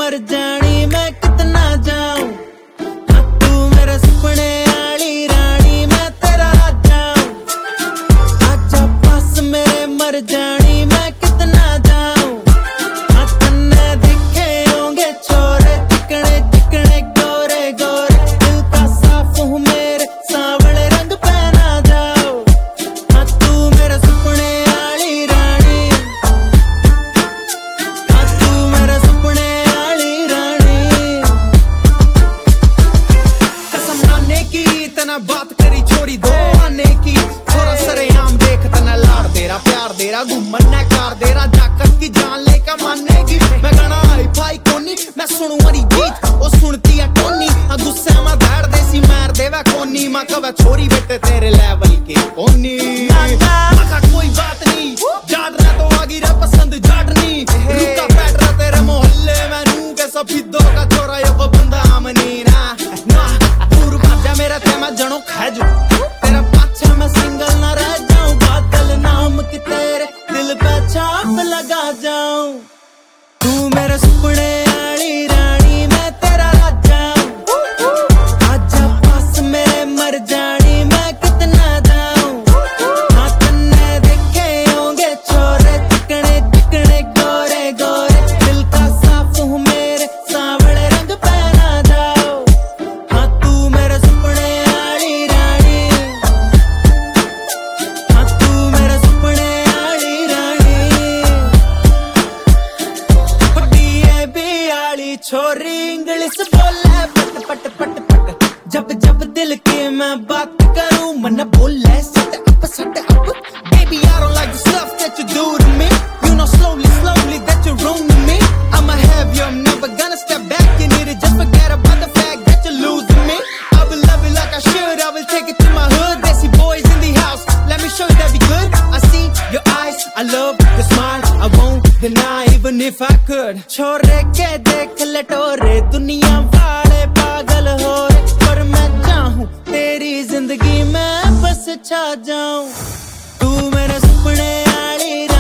मर जानी मैं कितना जाऊं। हाँ तू मेरे सपने आली रानी मैं तेरा राजा हूं। आजा पास मेरे मर जानी मैं कितना जाऊं। हाँ तन्ने दिखे होंगे छोरे चिकने चिकने गोरे गोरे, दिल का साफ हूँ मेरे सांवले रंग पहना जाओ। हाँ तू मेरे सपने आली रानी, हाँ तू मेरे सपने आली रानी। कसम खाने की तना बात करी छोड़ी दो आने की, थोड़ा सरेआम देख तना लाड़ तेरा प्यार देरा घूमन ने कार देरा जाकर की जान लेका मानेगी। मैं गाना हाई फाई कोनी मैं सुनू मरी गीत ओ सुनती है कोनी। गुस्से में धाड़ देसी मार देवा कोनी, माँ कवा छोरी बेटे तेरे लेवल के कोनी। मका कोई बात नहीं जाड़ रहा तो आगी रे पसंद जाड़नी, रुका बैठ रहा तेरे मोहल्ले में नू के सफीदों का छोरा यो को बंदा आमनी ना ना। दूर भाजा मेरा तेमा जनो खैजू तेरा पाछा मैं सिंगल ना रह जाऊं। बादल नाम की तेरे दिल पे छाप लगा जाऊं। तू मेरे सपने आली रानी मैं तेरा राजा हूं। आजा पास मेरे मर जानी मैं कितना जाऊं। हाँ तन्ने देखे होंगे छोरे चिकने चिकने गोरे गोरे, दिल का साफ हूँ मेरे सांवले रंग पहना जाओ। हाँ तू मेरे सपने आली रानी, हाँ तू मेरे सपने आली रानी। बड़ी आली छोरी इंग्लिश बोले पट पट पट पट, जब जब दिल की मैं बात करूं मन बोले shut up. Baby I don't like the stuff that you do to me, you know slowly slowly that you're ruining me. I'ma have you, I'm never gonna step back, you need to just forget about the fact that you're losing me. I will love you like I should, I will take it to my hood. Desi boys in the house, let me show you that we good. I see your eyes, I love your smile, I won't deny even if I could. छोरे के देख लटोरे दुनिया वाले पागल हो रे, पर मैं चाहूं तेरी जिंदगी में बस छा जाऊं। तू मेरे सपने आली